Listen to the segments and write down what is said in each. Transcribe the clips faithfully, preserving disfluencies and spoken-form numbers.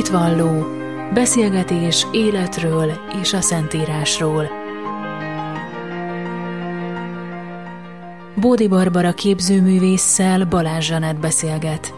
Hitvalló, beszélgetés életről és a Szentírásról. Bódi Barbara képzőművésszel Balázs Zsanett beszélget.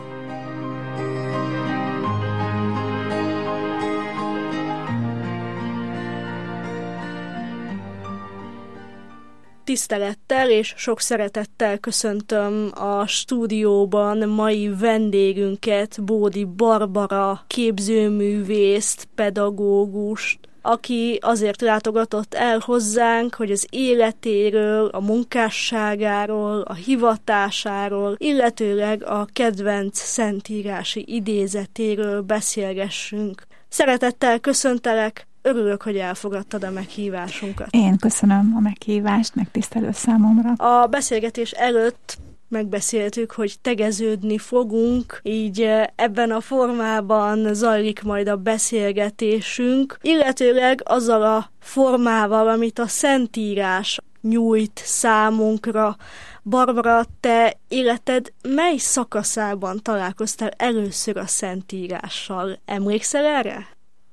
Tisztelettel és sok szeretettel köszöntöm a stúdióban mai vendégünket, Bódi Barbara képzőművészt, pedagógust, aki azért látogatott el hozzánk, hogy az életéről, a munkásságáról, a hivatásáról, illetőleg a kedvenc szentírási idézetéről beszélgessünk. Szeretettel köszöntelek, örülök, hogy elfogadtad a meghívásunkat. Én köszönöm a meghívást, megtisztelő számomra. A beszélgetés előtt megbeszéltük, hogy tegeződni fogunk, így ebben a formában zajlik majd a beszélgetésünk, illetőleg azzal a formával, amit a Szentírás nyújt számunkra. Barbara, te életed mely szakaszában találkoztál először a Szentírással? Emlékszel erre?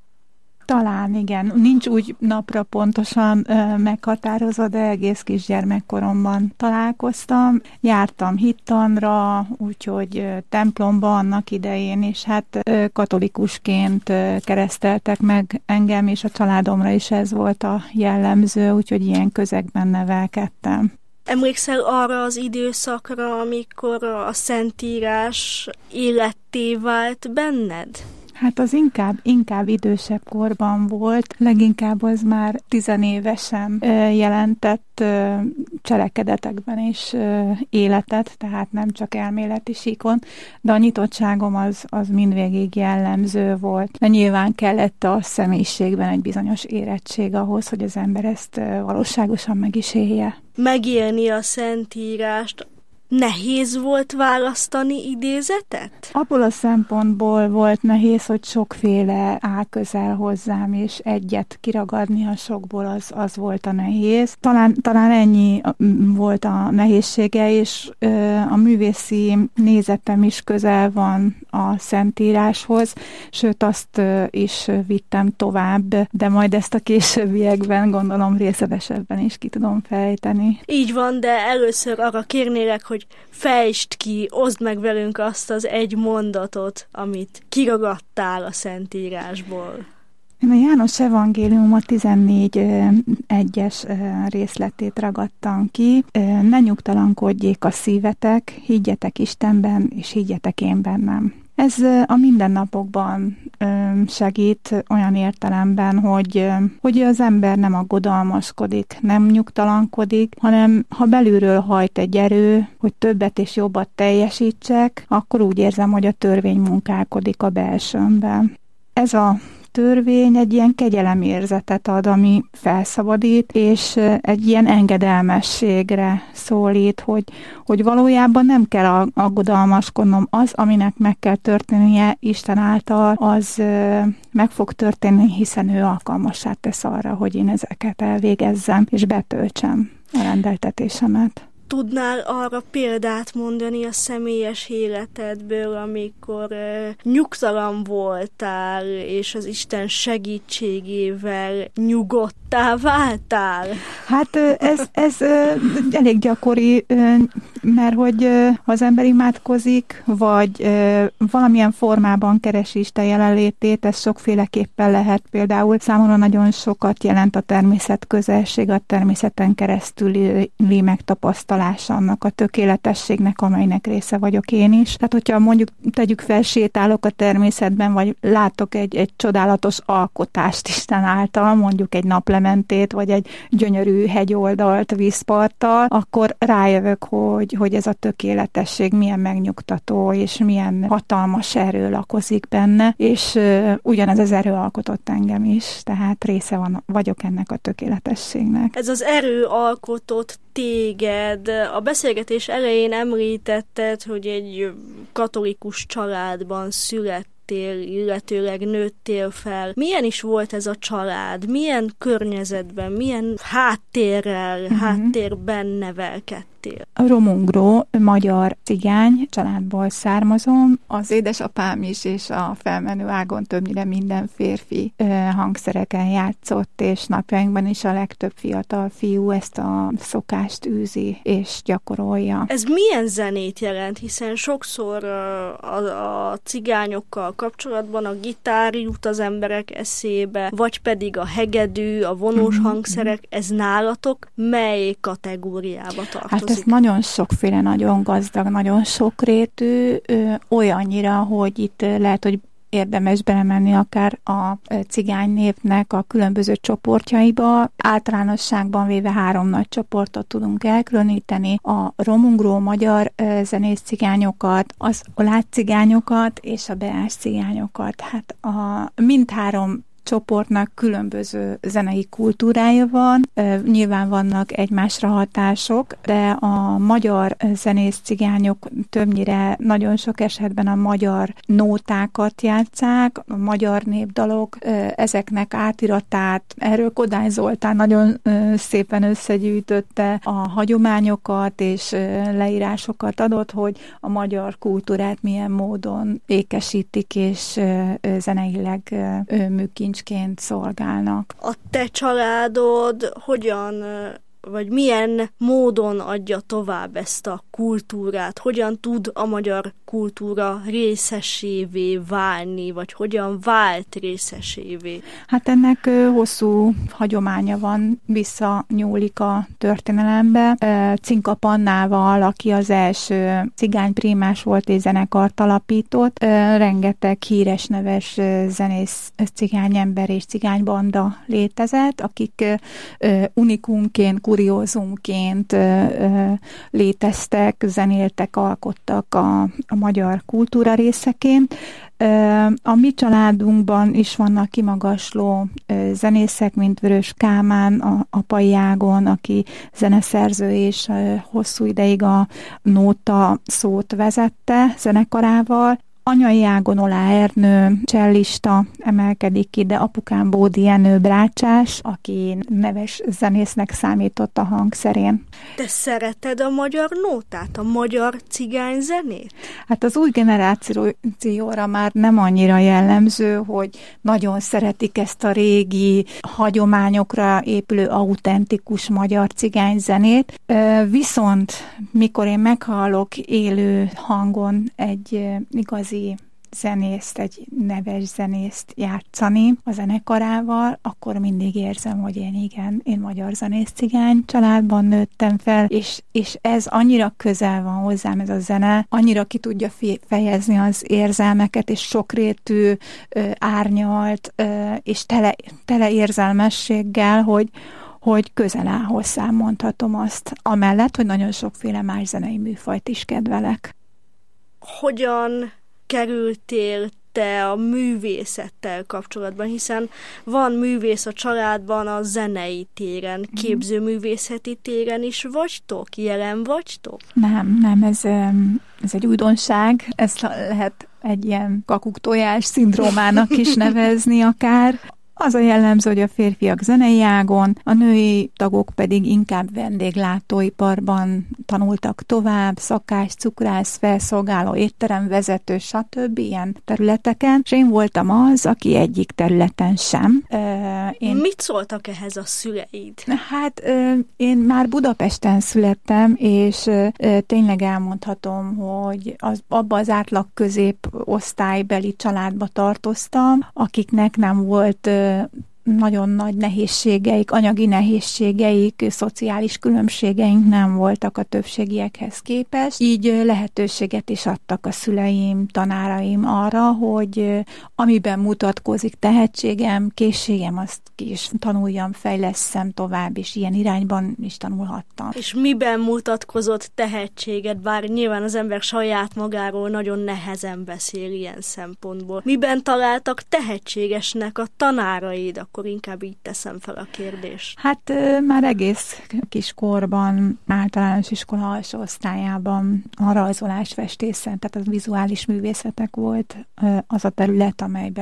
Talán igen. Nincs úgy napra pontosan ö, meghatározva, de egész kisgyermekkoromban találkoztam. Jártam hittanra, úgyhogy ö, templomba annak idején, és hát ö, katolikusként ö, kereszteltek meg engem, és a családomra is ez volt a jellemző, úgyhogy ilyen közegben nevelkedtem. Emlékszel arra az időszakra, amikor a Szentírás életté vált benned? Hát az inkább, inkább idősebb korban volt, leginkább az már tizenévesen jelentett cselekedetekben is életet, tehát nem csak elméleti síkon, de a nyitottságom az, az mindvégig jellemző volt. De nyilván kellett a személyiségben egy bizonyos érettség ahhoz, hogy az ember ezt valóságosan meg is élje. Megélni a Szentírást, nehéz volt választani idézetet? Abból a szempontból volt nehéz, hogy sokféle áll közel hozzám, és egyet kiragadni a sokból, az, az volt a nehéz. Talán, talán ennyi volt a nehézsége, és ö, a művészi nézetem is közel van a Szentíráshoz, sőt azt ö, is vittem tovább, de majd ezt a későbbiekben gondolom részletesebben is ki tudom fejteni. Így van, de először arra kérnélek, hogy fejtsd ki, oszd meg velünk azt az egy mondatot, amit kiragadtál a Szentírásból. Én a János evangélium a tizennégy egyes részletét ragadtam ki. Ne nyugtalankodjék a szívetek, higgyetek Istenben, és higgyetek én bennem. Ez a mindennapokban segít olyan értelemben, hogy, hogy az ember nem aggodalmaskodik, nem nyugtalankodik, hanem ha belülről hajt egy erő, hogy többet és jobbat teljesítsek, akkor úgy érzem, hogy a törvény munkálkodik a belsőmben. Ez a törvény egy ilyen kegyelemérzetet ad, ami felszabadít, és egy ilyen engedelmességre szólít, hogy, hogy valójában nem kell aggodalmaskodnom, az, aminek meg kell történnie Isten által, az meg fog történni, hiszen ő alkalmassá tesz arra, hogy én ezeket elvégezzem, és betöltsem a rendeltetésemet. Tudnál arra példát mondani a személyes életedből, amikor uh, nyugtalan voltál, és az Isten segítségével nyugodtá váltál? Hát ez, ez elég gyakori, mert hogy ha az ember imádkozik, vagy valamilyen formában keresi Isten jelenlétét, ez sokféleképpen lehet. Például számomra nagyon sokat jelent a természet közelség, a természeten keresztüli megtapasztalás, annak a tökéletességnek, amelynek része vagyok én is. Tehát, hogyha mondjuk tegyük fel, sétálok a természetben, vagy látok egy, egy csodálatos alkotást Isten által, mondjuk egy naplementét, vagy egy gyönyörű hegyoldalt vízparttal, akkor rájövök, hogy, hogy ez a tökéletesség milyen megnyugtató, és milyen hatalmas erő lakozik benne, és uh, ugyanez az erő alkotott engem is, tehát része van, vagyok ennek a tökéletességnek. Ez az erő alkotott téged. A beszélgetés elején említetted, hogy egy katolikus családban születtél, illetőleg nőttél fel. Milyen is volt ez a család? Milyen környezetben, milyen háttérrel, uh-huh. háttérben nevelkedtél? születtél? A romungró magyar cigány családból származom. Az édesapám is, és a felmenő ágon többnyire minden férfi hangszereken játszott, és napjainkban is a legtöbb fiatal fiú ezt a szokást űzi és gyakorolja. Ez milyen zenét jelent? Hiszen sokszor a, a cigányokkal kapcsolatban a gitár jut az emberek eszébe, vagy pedig a hegedű, a vonós mm-hmm. hangszerek. Ez nálatok mely kategóriába tartozik? Hát ez nagyon sokféle, nagyon gazdag, nagyon sokrétű, olyannyira, hogy itt lehet, hogy érdemes belemenni akár a cigány népnek a különböző csoportjaiba. Általánosságban véve három nagy csoportot tudunk elkülöníteni: a romungró magyar zenész cigányokat, az oláh cigányokat és a beás cigányokat. Hát a mindhárom csoportnak különböző zenei kultúrája van, nyilván vannak egymásra hatások, de a magyar zenész cigányok többnyire nagyon sok esetben a magyar nótákat játsszák, a magyar népdalok, ezeknek átiratát, erről Kodály Zoltán nagyon szépen összegyűjtötte a hagyományokat és leírásokat adott, hogy a magyar kultúrát milyen módon ékesítik és zeneileg műkincs szolgálnak. A te családod hogyan, vagy milyen módon adja tovább ezt a kultúrát? Hogyan tud a magyar kultúra részesévé válni, vagy hogyan vált részesévé? Hát ennek hosszú hagyománya van, visszanyúlik a történelembe. Cinka Pannával, aki az első cigányprímás volt és zenekart alapított, rengeteg híres, neves zenész cigányember és cigánybanda létezett, akik unikumként, kuriózumként léteztek, zenéltek, alkottak a, a magyar kultúra részeként. A mi családunkban is vannak kimagasló zenészek, mint Vörös Kálmán, a apai ágon, aki zeneszerző és hosszú ideig a nóta szót vezette zenekarával. Anyai ágon Oláh Ernő, csellista emelkedik ki, de apukám Bódi Jenő brácsás, aki neves zenésznek számított a hangszerén. Te szereted a magyar nótát, a magyar cigány zenét? Hát az új generációra már nem annyira jellemző, hogy nagyon szeretik ezt a régi hagyományokra épülő autentikus magyar cigány zenét. Viszont mikor én meghallok élő hangon egy igazi zenészt, egy neves zenészt játszani a zenekarával, akkor mindig érzem, hogy én igen, én magyar zenész cigány családban nőttem fel, és, és ez annyira közel van hozzám, ez a zene, annyira ki tudja fejezni az érzelmeket, és sokrétű, árnyalt, és tele, tele érzelmességgel, hogy hogy közel áll hozzám, mondhatom azt, amellett, hogy nagyon sokféle más zenei műfajt is kedvelek. Hogyan kerültél te a művészettel kapcsolatban, hiszen van művész a családban a zenei téren, képzőművészeti téren is vagytok? Jelen vagytok? Nem, nem, ez, ez egy újdonság, ezt lehet egy ilyen kakuk-tojás szindrómának is nevezni akár. Az a jellemző, hogy a férfiak zenei ágon, a női tagok pedig inkább vendéglátóiparban tanultak tovább, szakás, cukrász, felszolgáló, étteremvezető, stb. Ilyen területeken, és én voltam az, aki egyik területen sem. Én... Mit szóltak ehhez a szüleid? Hát én már Budapesten születtem, és tényleg elmondhatom, hogy az, abba az átlag középosztálybeli családba tartoztam, akiknek nem volt nagyon nagy nehézségeik, anyagi nehézségeik, szociális különbségeink nem voltak a többségiekhez képest. Így lehetőséget is adtak a szüleim, tanáraim arra, hogy amiben mutatkozik tehetségem, készségem, azt ki is tanuljam, fejlesszem tovább, és ilyen irányban is tanulhattam. És miben mutatkozott tehetséged, bár nyilván az ember saját magáról nagyon nehezen beszél ilyen szempontból. Miben találtak tehetségesnek a tanáraid? Akkor inkább így teszem fel a kérdést. Hát már egész kiskorban, általános iskola alsó osztályában a rajzolás, festészet, tehát a vizuális művészetek volt az a terület, amelyben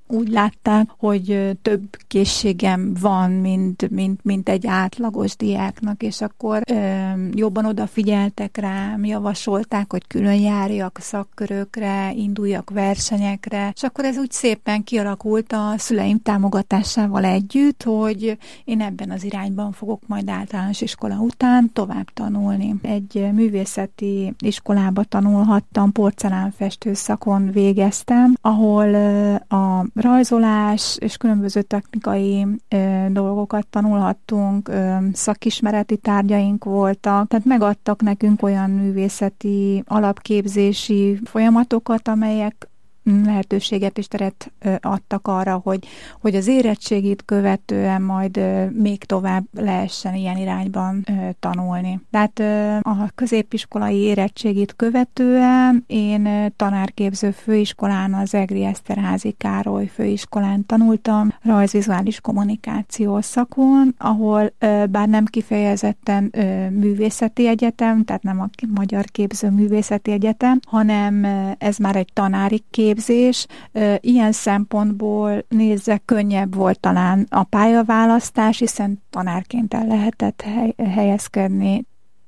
úgy látták, hogy több készségem van, mint, mint, mint egy átlagos diáknak, és akkor ö, jobban odafigyeltek rám, javasolták, hogy külön járjak szakkörökre, induljak versenyekre, és akkor ez úgy szépen kialakult a szüleim támogatásával együtt, hogy én ebben az irányban fogok majd általános iskola után tovább tanulni. Egy művészeti iskolába tanulhattam, porcelánfestő szakon végeztem, ahol a rajzolás és különböző technikai ö, dolgokat tanulhattunk, ö, szakismereti tárgyaink voltak, tehát megadtak nekünk olyan művészeti alapképzési folyamatokat, amelyek lehetőséget és teret adtak arra, hogy, hogy az érettségit követően majd még tovább lehessen ilyen irányban tanulni. Tehát a középiskolai érettségit követően én tanárképző főiskolán, az Egri Eszterházy Károly főiskolán tanultam, rajzvizuális kommunikáció szakon, ahol bár nem kifejezetten művészeti egyetem, tehát nem a Magyar Képző Művészeti Egyetem, hanem ez már egy tanári képzés. Ilyen szempontból nézve könnyebb volt talán a pályaválasztás, hiszen tanárként el lehetett helyezkedni.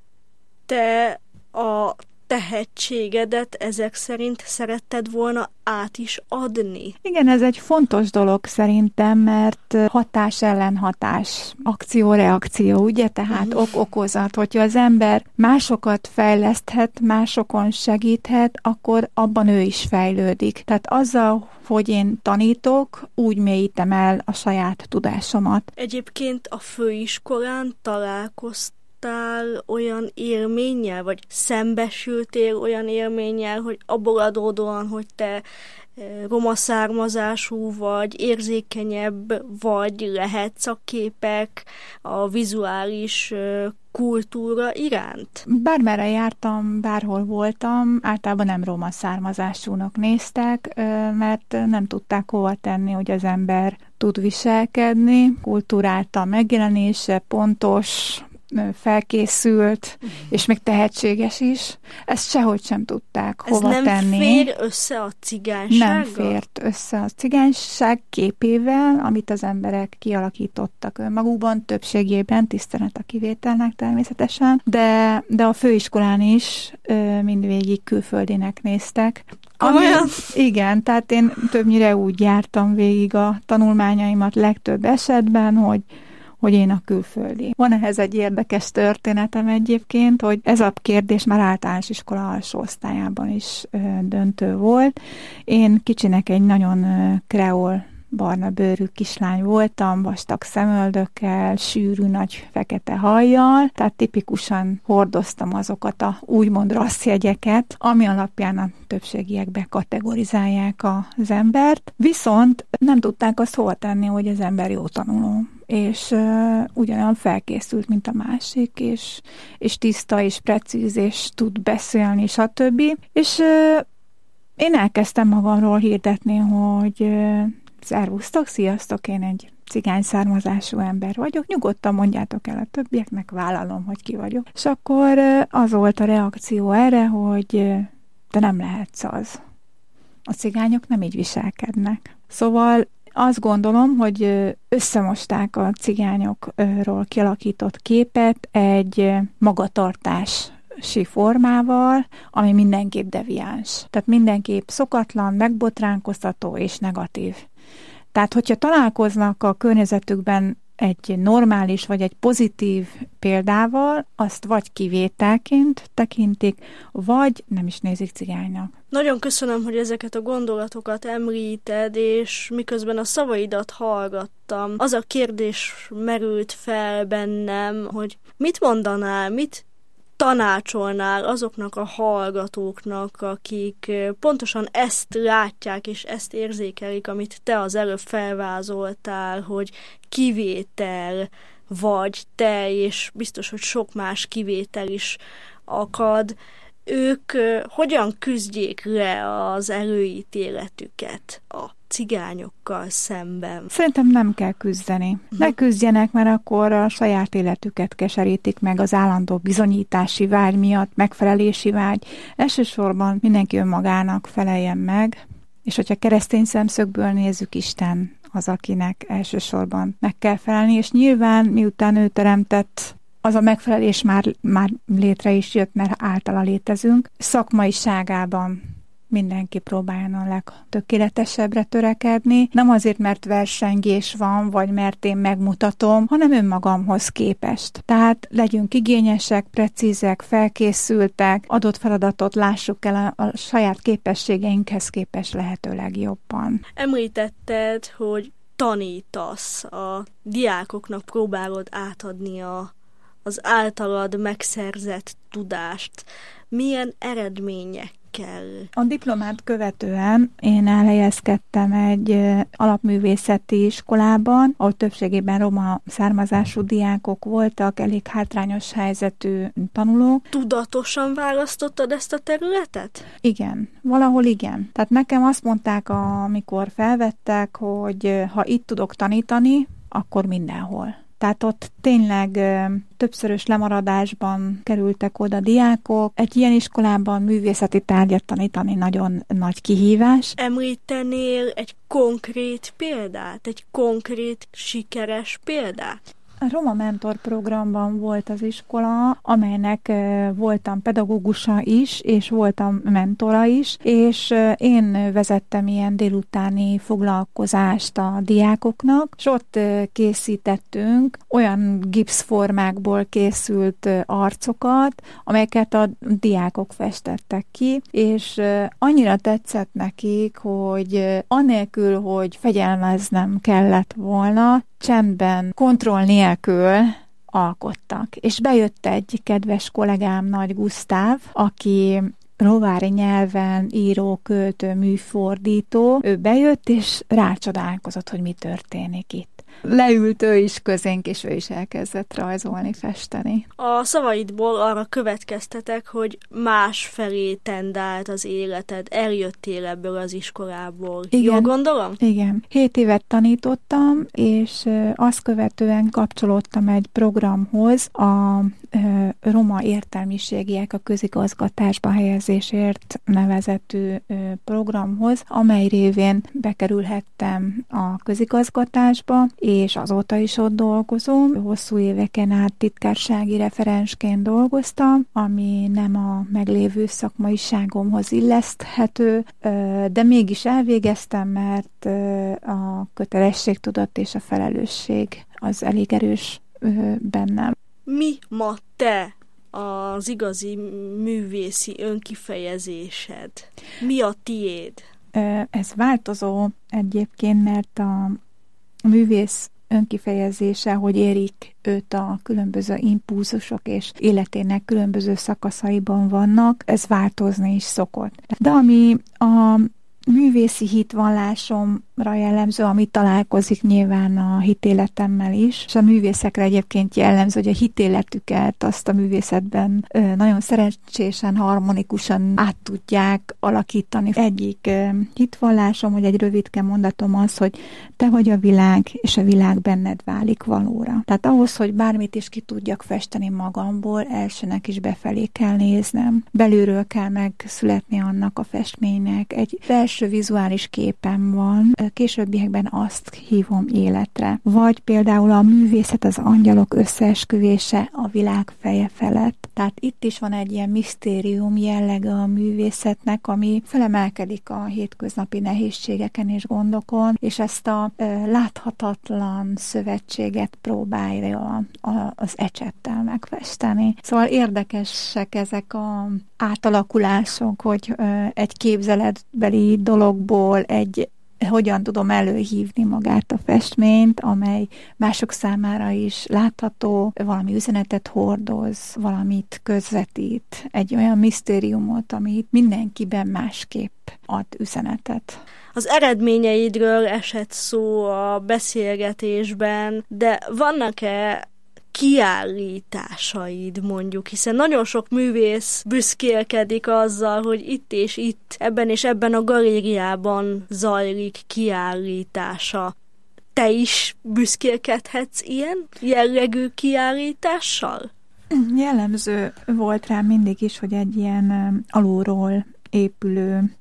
Te a tehetségedet ezek szerint szeretted volna át is adni? Igen, ez egy fontos dolog szerintem, mert hatás ellen hatás, akció-reakció, ugye? Tehát uh-huh. ok-okozat, hogyha az ember másokat fejleszthet, másokon segíthet, akkor abban ő is fejlődik. Tehát azzal, hogy én tanítok, úgy mélyítem el a saját tudásomat. Egyébként a főiskolán találkoztál olyan élménnyel, vagy szembesültél olyan élménnyel, hogy abból adódóan, hogy te roma származású vagy, érzékenyebb vagy, lehetsz a képek, a vizuális kultúra iránt? Bármerre jártam, bárhol voltam, általában nem roma származásúnak néztek, mert nem tudták hova tenni, hogy az ember tud viselkedni, kultúráltan megjelenése, pontos, felkészült, uh-huh. és még tehetséges is. Ezt sehogy sem tudták Ez hova nem tenni. Ez nem fér össze a cigánysággal? Nem fért össze a cigányság képével, amit az emberek kialakítottak önmagukban, többségében, tisztelet a kivételnek természetesen, de, de a főiskolán is mindvégig külföldinek néztek. Ami, igen, tehát én többnyire úgy jártam végig a tanulmányaimat legtöbb esetben, hogy hogy én a külföldi. Van ehhez egy érdekes történetem egyébként, hogy ez a kérdés már általános iskola alsó osztályában is ö, döntő volt. Én kicsinek egy nagyon ö, kreol barna bőrű kislány voltam, vastag szemöldökkel, sűrű nagy fekete hajjal, tehát tipikusan hordoztam azokat a úgymond rasszjegyeket, ami alapján a többségiekbe kategorizálják az embert, viszont nem tudták azt hova tenni, hogy az ember jó tanuló, és uh, ugyanolyan felkészült, mint a másik, és, és tiszta, és precíz, és tud beszélni, stb. És uh, én elkezdtem magamról hirdetni, hogy uh, szervusztok, sziasztok, én egy cigány származású ember vagyok, nyugodtan mondjátok el a többieknek, vállalom, hogy ki vagyok. És akkor uh, az volt a reakció erre, hogy uh, te nem lehetsz az. A cigányok nem így viselkednek. Szóval azt gondolom, hogy összemosták a cigányokról kialakított képet egy magatartási formával, ami mindenképp deviáns. Tehát mindenképp szokatlan, megbotránkoztató és negatív. Tehát, hogyha találkoznak a környezetükben egy normális vagy egy pozitív példával, azt vagy kivételként tekintik, vagy nem is nézik cigánynak. Nagyon köszönöm, hogy ezeket a gondolatokat említed, és miközben a szavaidat hallgattam, az a kérdés merült fel bennem, hogy mit mondanál, mit tanácsolnál azoknak a hallgatóknak, akik pontosan ezt látják és ezt érzékelik, amit te az előbb felvázoltál, hogy kivétel vagy te, és biztos, hogy sok más kivétel is akad. Ők hogyan küzdjék le az előítéletüket a cigányokkal szemben? Szerintem nem kell küzdeni. Ne küzdjenek, mert akkor a saját életüket keserítik meg az állandó bizonyítási vágy miatt, megfelelési vágy. Elsősorban mindenki önmagának feleljen meg, És hogyha keresztény szemszögből nézzük, Isten az, akinek elsősorban meg kell felelni, és nyilván miután ő teremtett, az a megfelelés már, már létre is jött, mert általa létezünk. Szakmaiságában mindenki próbáljon a legtökéletesebbre törekedni. Nem azért, mert versengés van, vagy mert én megmutatom, hanem önmagamhoz képest. Tehát legyünk igényesek, precízek, felkészültek, adott feladatot lássuk el a, a saját képességeinkhez képest lehetőleg jobban. Említetted, hogy tanítasz, a diákoknak próbálod átadni a, az általad megszerzett tudást. Milyen eredmények kell? A diplomát követően én elhelyezkedtem egy alapművészeti iskolában, ahol többségében roma származású diákok voltak, elég hátrányos helyzetű tanulók. Tudatosan választottad ezt a területet? Igen, valahol igen. Tehát nekem azt mondták, amikor felvettek, hogy ha itt tudok tanítani, akkor mindenhol. Tehát ott tényleg ö, többszörös lemaradásban kerültek oda diákok. Egy ilyen iskolában művészeti tárgyat tanítani nagyon nagy kihívás. Említenél egy konkrét példát, egy konkrét sikeres példát? A Roma Mentor programban volt az iskola, amelynek uh, voltam pedagógusa is, és voltam mentora is, és uh, én vezettem ilyen délutáni foglalkozást a diákoknak, és ott uh, készítettünk olyan gipszformákból készült uh, arcokat, amelyeket a diákok festettek ki, és uh, annyira tetszett nekik, hogy uh, anélkül, hogy fegyelmeznem kellett volna, csendben, kontroll nélkül alkottak. És bejött egy kedves kollégám, Nagy Gusztáv, aki rovári nyelven író, költő, műfordító. Ő bejött, és rácsodálkozott, hogy mi történik itt. Leült ő is közénk, és ő is elkezdett rajzolni, festeni. A szavaidból arra következtetek, hogy más felé tendált az életed, eljöttél ebből az iskolából. Igen. Jól gondolom? Igen. Hét évet tanítottam, és azt követően kapcsolódtam egy programhoz, a Roma Értelmiségiek a közigazgatásba helyezésért nevezetű programhoz, amely révén bekerülhettem a közigazgatásba, és azóta is ott dolgozom. Hosszú éveken át titkársági referensként dolgoztam, ami nem a meglévő szakmaiságomhoz illeszthető, de mégis elvégeztem, mert a kötelességtudat és a felelősség az elég erős bennem. Mi ma te az igazi művészi önkifejezésed? Mi a tiéd? Ez változó egyébként, mert a művész önkifejezése, hogy érik őt a különböző impulzusok és életének különböző szakaszaiban vannak, ez változni is szokott. De ami a művészi hitvallásomra jellemző, ami találkozik nyilván a hitéletemmel is, és a művészekre egyébként jellemző, hogy a hitéletüket azt a művészetben nagyon szerencsésen, harmonikusan át tudják alakítani. Egyik hitvallásom, hogy egy rövidke mondatom az, hogy te vagy a világ, és a világ benned válik valóra. Tehát ahhoz, hogy bármit is ki tudjak festeni magamból, elsőnek is befelé kell néznem. Belülről kell megszületni annak a festménynek. Egy belső vizuális képem van, későbbiekben azt hívom életre. Vagy például a művészet az angyalok összeesküvése a világ feje felett. Tehát itt is van egy ilyen misztérium jellege a művészetnek, ami felemelkedik a hétköznapi nehézségeken és gondokon, és ezt a e, láthatatlan szövetséget próbálja a, a, az ecsettel megfesteni. Szóval érdekesek ezek a átalakulások, hogy e, egy képzeletbeli dologból egy hogyan tudom előhívni magát a festményt, amely mások számára is látható, valami üzenetet hordoz, valamit közvetít, egy olyan misztériumot, ami mindenkiben másképp ad üzenetet. Az eredményeidről esett szó a beszélgetésben, de vannak-e kiállításaid, mondjuk, hiszen nagyon sok művész büszkélkedik azzal, hogy itt és itt, ebben és ebben a galériában zajlik kiállítása. Te is büszkélkedhetsz ilyen jellegű kiállítással? Jellemző volt rám mindig is, hogy egy ilyen alulról épülő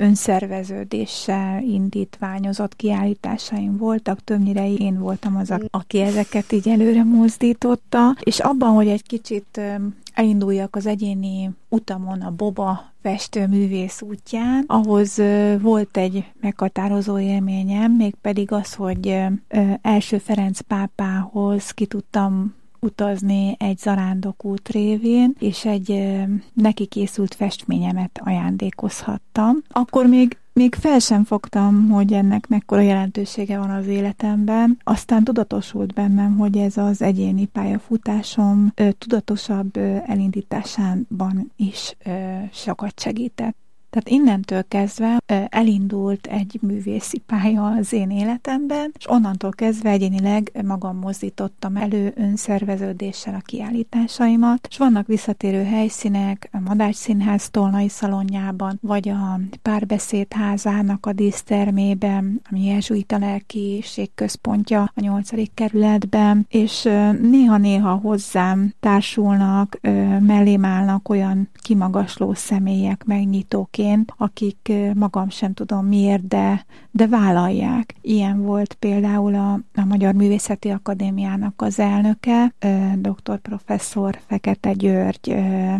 önszerveződéssel indítványozott kiállításaim voltak, többnyire én voltam az, aki ezeket így előre mozdította, és abban, hogy egy kicsit elinduljak az egyéni utamon a Boba festőművész útján, ahhoz volt egy meghatározó élményem, mégpedig az, hogy első Ferenc pápához ki tudtam utazni egy zarándokút révén, és egy neki készült festményemet ajándékozhattam. Akkor még Még fel sem fogtam, hogy ennek mekkora jelentősége van az életemben. Aztán tudatosult bennem, hogy ez az egyéni pályafutásom ö, tudatosabb ö, elindításában is ö, sokat segített. Tehát innentől kezdve elindult egy művészi pálya az én életemben, és onnantól kezdve egyénileg magam mozdítottam elő önszerveződéssel a kiállításaimat, és vannak visszatérő helyszínek, a Madách Színház Tolnai szalonjában, vagy a Párbeszéd házának a dísztermében, ami jezsuita lelkiiség központja a nyolcadik kerületben, és néha-néha hozzám társulnak, mellém állnak olyan kimagasló személyek, megnyitóként, akik magam sem tudom miért, de, de vállalják. Ilyen volt például a, a Magyar Művészeti Akadémiának az elnöke, doktor professzor Fekete Györgynek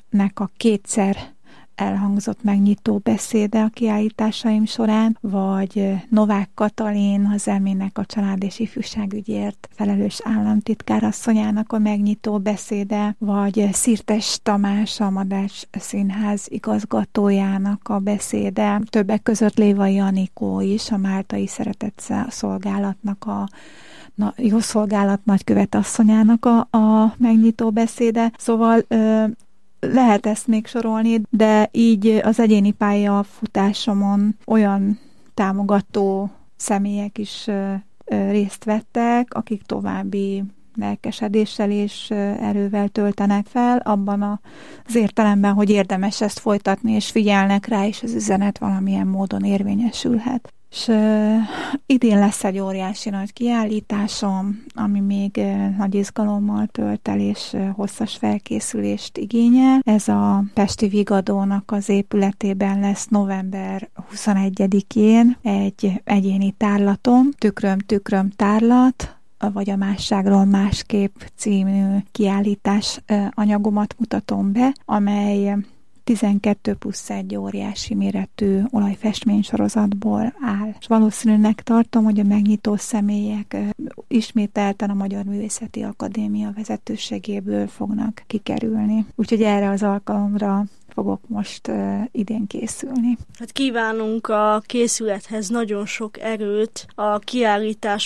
a kétszer elhangzott megnyitó beszéde a kiállításaim során, vagy Novák Katalin, az elmének a család és ifjúságügyért felelős államtitkárasszonyának a megnyitó beszéde, vagy Szirtes Tamás, a Madách Színház igazgatójának a beszéde, többek között Lévai Anikó is, a Máltai Szeretetszolgálatnak a Na, jó szolgálat nagykövetasszonyának a, a megnyitó beszéde. Szóval ö, lehet ezt még sorolni, de így az egyéni pályafutásomon olyan támogató személyek is ö, ö, részt vettek, akik további lelkesedéssel és erővel töltenek fel, abban az értelemben, hogy érdemes ezt folytatni, és figyelnek rá, és az üzenet valamilyen módon érvényesülhet. És uh, idén lesz egy óriási nagy kiállításom, ami még uh, nagy izgalommal tölt el, és uh, hosszas felkészülést igényel. Ez a Pesti Vigadónak az épületében lesz november huszonegyedikén egy egyéni tárlatom, Tükröm, tükröm tárlat, vagy a Másságról másképp című kiállítás uh, anyagomat mutatom be, amely tizenkettő plusz egy óriási méretű olajfestménysorozatból áll. És valószínűleg tartom, hogy a megnyitó személyek ismételten a Magyar Művészeti Akadémia vezetőségéből fognak kikerülni. Úgyhogy erre az alkalomra fogok most uh, idén készülni. Hát kívánunk a készülethez nagyon sok erőt, a kiállítás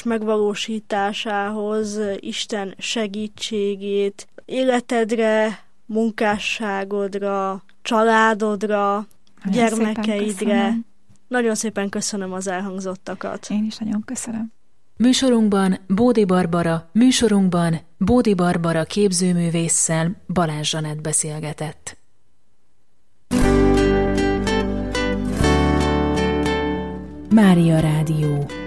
megvalósításához, Isten segítségét, életedre, munkásságodra, családodra, nagyon gyermekeidre. Szépen nagyon szépen köszönöm az elhangzottakat. Én is nagyon köszönöm. Műsorunkban Bódi Barbara, műsorunkban Bódi Barbara képzőművésszel Balázs Zsanett beszélgetett. Mária Rádió.